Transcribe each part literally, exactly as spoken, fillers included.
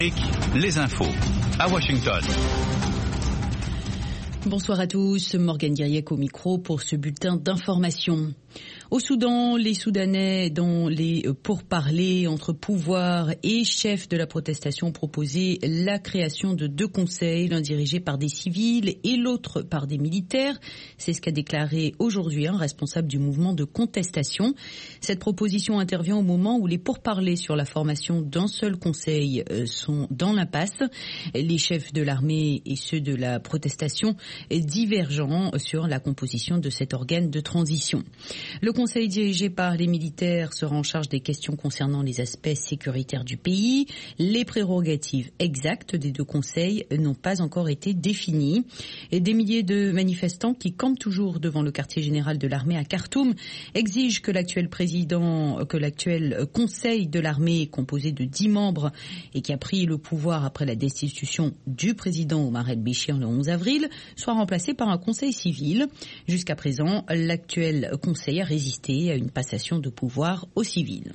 Les infos à Washington. Bonsoir à tous, Morgane Guiriec au micro pour ce bulletin d'information. Au Soudan, les Soudanais, dans les pourparlers entre pouvoir et chefs de la protestation, ont proposé la création de deux conseils, l'un dirigé par des civils et l'autre par des militaires. C'est ce qu'a déclaré aujourd'hui un responsable du mouvement de contestation. Cette proposition intervient au moment où les pourparlers sur la formation d'un seul conseil sont dans l'impasse. Les chefs de l'armée et ceux de la protestation divergent sur la composition de cet organe de transition. Le conseil dirigé par les militaires sera en charge des questions concernant les aspects sécuritaires du pays. Les prérogatives exactes des deux conseils n'ont pas encore été définies. Et des milliers de manifestants qui campent toujours devant le quartier général de l'armée à Khartoum exigent que l'actuel président, que l'actuel conseil de l'armée, composé de dix membres et qui a pris le pouvoir après la destitution du président Omar el-Béchir le onze avril, soit remplacé par un conseil civil. Jusqu'à présent, l'actuel conseil a résisté à une passation de pouvoir aux civils.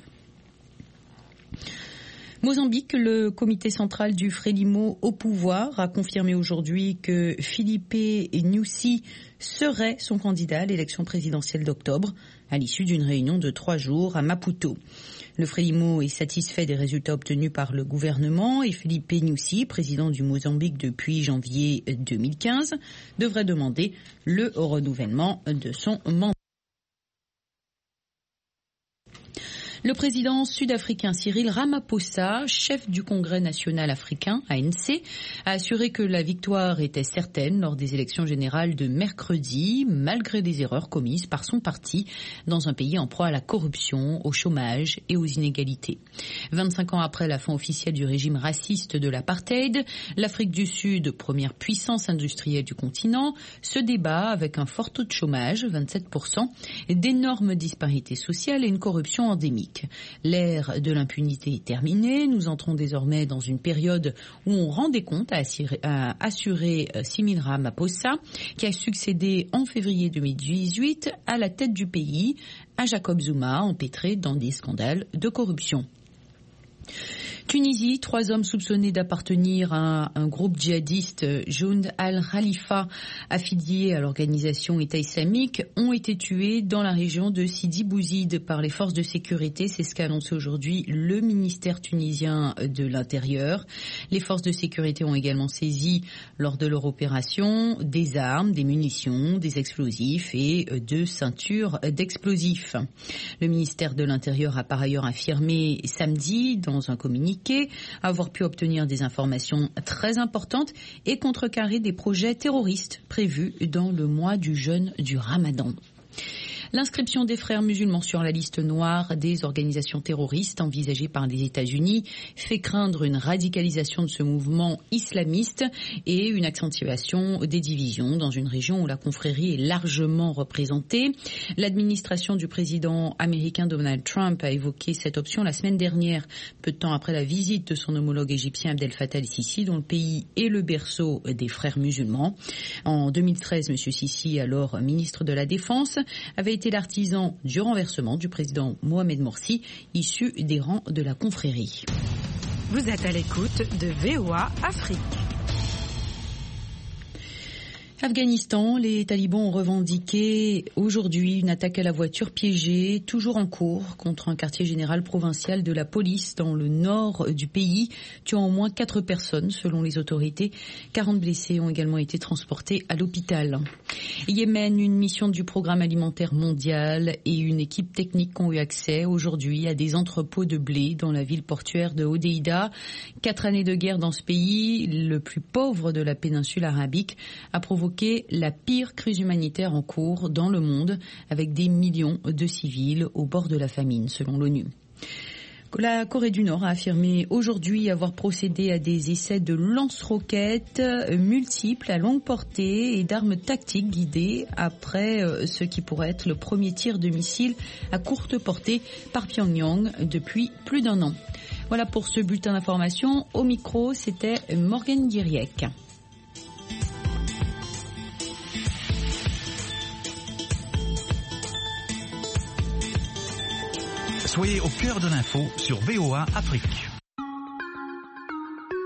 Mozambique, le comité central du Frélimo au pouvoir a confirmé aujourd'hui que Filipe Nyusi serait son candidat à l'élection présidentielle d'octobre, à l'issue d'une réunion de trois jours à Maputo. Le Frélimo est satisfait des résultats obtenus par le gouvernement et Filipe Nyusi, président du Mozambique depuis janvier deux mille quinze, devrait demander le renouvellement de son mandat. Le président sud-africain Cyril Ramaphosa, chef du Congrès national africain, A N C, a assuré que la victoire était certaine lors des élections générales de mercredi, malgré des erreurs commises par son parti dans un pays en proie à la corruption, au chômage et aux inégalités. vingt-cinq ans après la fin officielle du régime raciste de l'apartheid, l'Afrique du Sud, première puissance industrielle du continent, se débat avec un fort taux de chômage, vingt-sept pour cent, d'énormes disparités sociales et une corruption endémique. L'ère de l'impunité est terminée. Nous entrons désormais dans une période où on rend des comptes, a assuré, a assuré Cyril Ramaphosa, qui a succédé en février deux mille dix-huit à la tête du pays à Jacob Zuma, empêtré dans des scandales de corruption. Tunisie, trois hommes soupçonnés d'appartenir à un groupe djihadiste, Jound al-Khalifa, affilié à l'organisation État islamique, ont été tués dans la région de Sidi Bouzid par les forces de sécurité. C'est ce qu'a annoncé aujourd'hui le ministère tunisien de l'Intérieur. Les forces de sécurité ont également saisi, lors de leur opération, des armes, des munitions, des explosifs et deux ceintures d'explosifs. Le ministère de l'Intérieur a par ailleurs affirmé samedi, dans un communiqué, avoir pu obtenir des informations très importantes et contrecarrer des projets terroristes prévus dans le mois du jeûne du Ramadan. L'inscription des frères musulmans sur la liste noire des organisations terroristes envisagées par les États-Unis fait craindre une radicalisation de ce mouvement islamiste et une accentuation des divisions dans une région où la confrérie est largement représentée. L'administration du président américain Donald Trump a évoqué cette option la semaine dernière, peu de temps après la visite de son homologue égyptien Abdel Fattah el-Sisi, dont le pays est le berceau des frères musulmans. En deux mille treize, M. Sisi, alors ministre de la Défense, avait été l'artisan du renversement du président Mohamed Morsi, issu des rangs de la confrérie. Vous êtes à l'écoute de V O A Afrique. Afghanistan, les talibans ont revendiqué aujourd'hui une attaque à la voiture piégée, toujours en cours, contre un quartier général provincial de la police dans le nord du pays, tuant au moins quatre personnes selon les autorités. quarante blessés ont également été transportés à l'hôpital. Yémen, une mission du programme alimentaire mondial et une équipe technique ont eu accès aujourd'hui à des entrepôts de blé dans la ville portuaire de Hodeïda. Quatre années de guerre dans ce pays, le plus pauvre de la péninsule arabique, a provoqué la pire crise humanitaire en cours dans le monde, avec des millions de civils au bord de la famine, selon l'ONU. La Corée du Nord a affirmé aujourd'hui avoir procédé à des essais de lance-roquettes multiples à longue portée et d'armes tactiques guidées après ce qui pourrait être le premier tir de missile à courte portée par Pyongyang depuis plus d'un an. Voilà pour ce bulletin d'information. Au micro, c'était Morgane Guiriec. Soyez au cœur de l'info sur V O A Afrique.